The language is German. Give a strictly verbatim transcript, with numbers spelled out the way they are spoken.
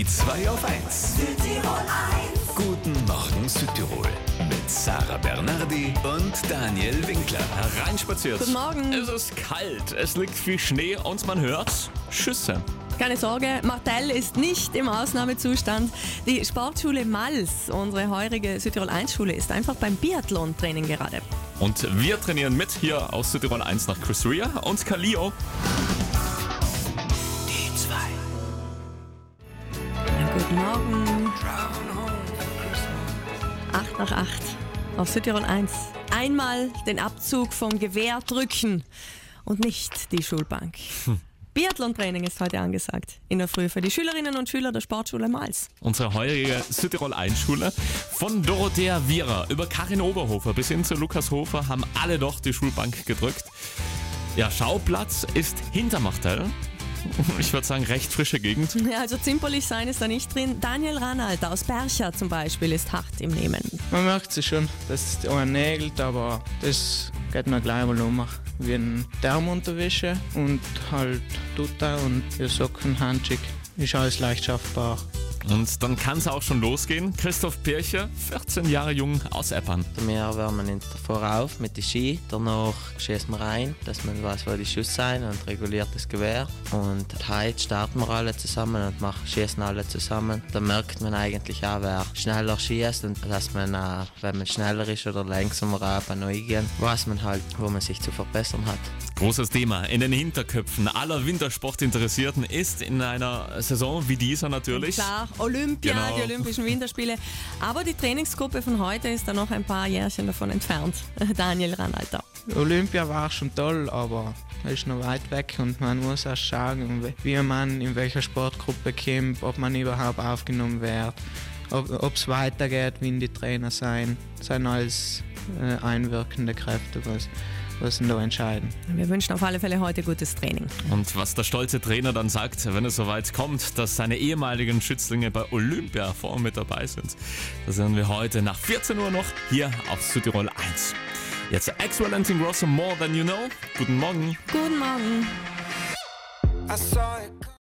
Die zwei auf eins. Südtirol eins. Guten Morgen Südtirol. Mit Sarah Bernardi und Daniel Winkler. Hereinspaziert. Guten Morgen. Es ist kalt, es liegt viel Schnee und man hört Schüsse. Keine Sorge, Martell ist nicht im Ausnahmezustand. Die Sportschule Mals, unsere heurige Südtirol eins Schule, ist einfach beim Biathlon-Training gerade. Und wir trainieren mit hier aus Südtirol eins nach Chris Rea und Kalio. Die zwei. Guten Morgen. acht nach acht auf Südtirol eins. Einmal den Abzug vom Gewehr drücken und nicht die Schulbank. Hm. Biathlon-Training ist heute angesagt. In der Früh für die Schülerinnen und Schüler der Sportschule Mals. Unsere heurige Südtirol eins Schule. Von Dorothea Wierer über Karin Oberhofer bis hin zu Lukas Hofer haben alle doch die Schulbank gedrückt. Ja, Schauplatz ist hinter Martell. Ich würde sagen, recht frische Gegend. Ja, also zimperlich sein ist da nicht drin. Daniel Ranalter aus Bercha zum Beispiel ist hart im Nehmen. Man merkt es schon, dass es einen nägelt, aber das geht noch gleich mal um. Wie ein Thermunterwäsche und halt Tuta und ja, Socken, Handschick. Ist alles leicht schaffbar. Und dann kann es auch schon losgehen. Christoph Pircher, vierzehn Jahre jung, aus Eppern. Wir wärmen vorauf mit den Ski, danach schießen wir rein, dass man weiß, wo die Schüsse sind und reguliert das Gewehr. Und heute starten wir alle zusammen und machen, schießen alle zusammen. Da merkt man eigentlich auch, wer schneller schießt und dass man, auch, wenn man schneller ist oder langsamer auch noch eingehen, weiß man halt, wo man sich zu verbessern hat. Großes Thema in den Hinterköpfen aller Wintersportinteressierten ist in einer Saison wie dieser natürlich. Klar, Olympia, Genau. Die Olympischen Winterspiele. Aber die Trainingsgruppe von heute ist da noch ein paar Jährchen davon entfernt. Daniel Ranalter. Olympia war schon toll, aber es ist noch weit weg und man muss erst schauen, wie man in welcher Sportgruppe kommt, ob man überhaupt aufgenommen wird, ob es weitergeht, wie die Trainer sein. Das sind alles äh, einwirkende Kräfte, was, was da entscheiden. Wir wünschen auf alle Fälle heute gutes Training. Und was der stolze Trainer dann sagt, wenn es soweit kommt, dass seine ehemaligen Schützlinge bei Olympia vorne mit dabei sind, das hören wir heute nach vierzehn Uhr noch hier auf Südtirol eins. Jetzt Axwell and Ingrosso, More Than You Know. Guten Morgen. Guten Morgen.